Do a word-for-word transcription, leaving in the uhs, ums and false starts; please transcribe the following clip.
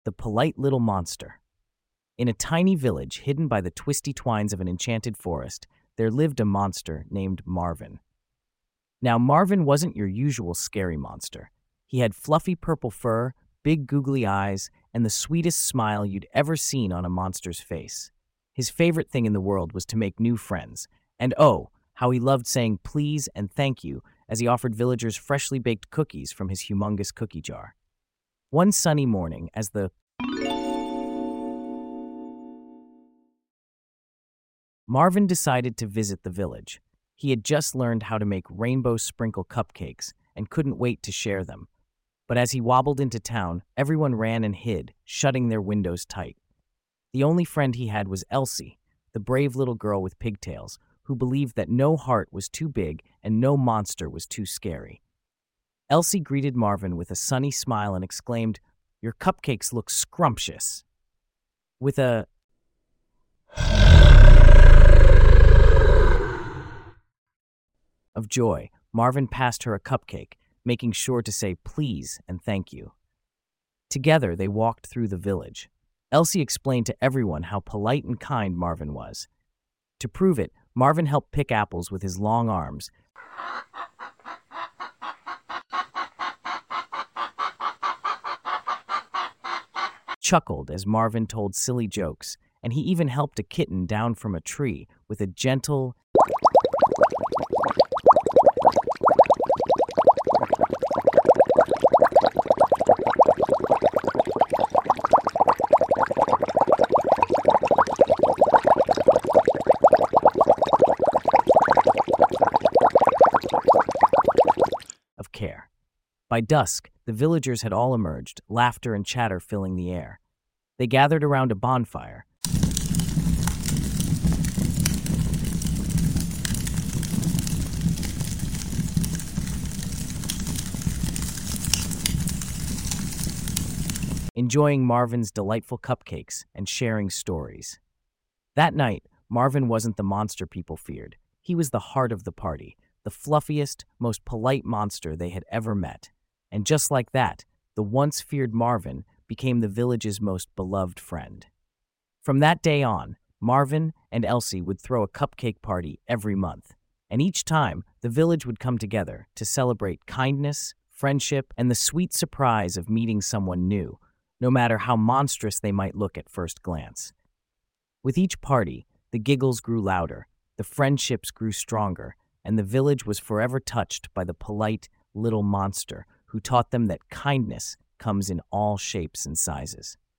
The Polite Little Monster. In a tiny village hidden by the twisty twines of an enchanted forest, there lived a monster named Marvin. Now, Marvin wasn't your usual scary monster. He had fluffy purple fur, big googly eyes, and the sweetest smile you'd ever seen on a monster's face. His favorite thing in the world was to make new friends, and oh, how he loved saying please and thank you as he offered villagers freshly baked cookies from his humongous cookie jar. One sunny morning, as the Marvin decided to visit the village. He had just learned how to make rainbow sprinkle cupcakes and couldn't wait to share them. But as he wobbled into town, everyone ran and hid, shutting their windows tight. The only friend he had was Elsie, the brave little girl with pigtails, who believed that no heart was too big and no monster was too scary. Elsie greeted Marvin with a sunny smile and exclaimed, "Your cupcakes look scrumptious." With a of joy, Marvin passed her a cupcake, making sure to say please and thank you. Together, they walked through the village. Elsie explained to everyone how polite and kind Marvin was. To prove it, Marvin helped pick apples with his long arms, chuckled as Marvin told silly jokes, and he even helped a kitten down from a tree with a gentle of care. By dusk, the villagers had all emerged, laughter and chatter filling the air. They gathered around a bonfire, enjoying Marvin's delightful cupcakes and sharing stories. That night, Marvin wasn't the monster people feared. He was the heart of the party, the fluffiest, most polite monster they had ever met. And just like that, the once feared Marvin became the village's most beloved friend. From that day on, Marvin and Elsie would throw a cupcake party every month, and each time the village would come together to celebrate kindness, friendship, and the sweet surprise of meeting someone new, no matter how monstrous they might look at first glance. With each party, the giggles grew louder, the friendships grew stronger, and the village was forever touched by the polite little monster who taught them that kindness comes in all shapes and sizes.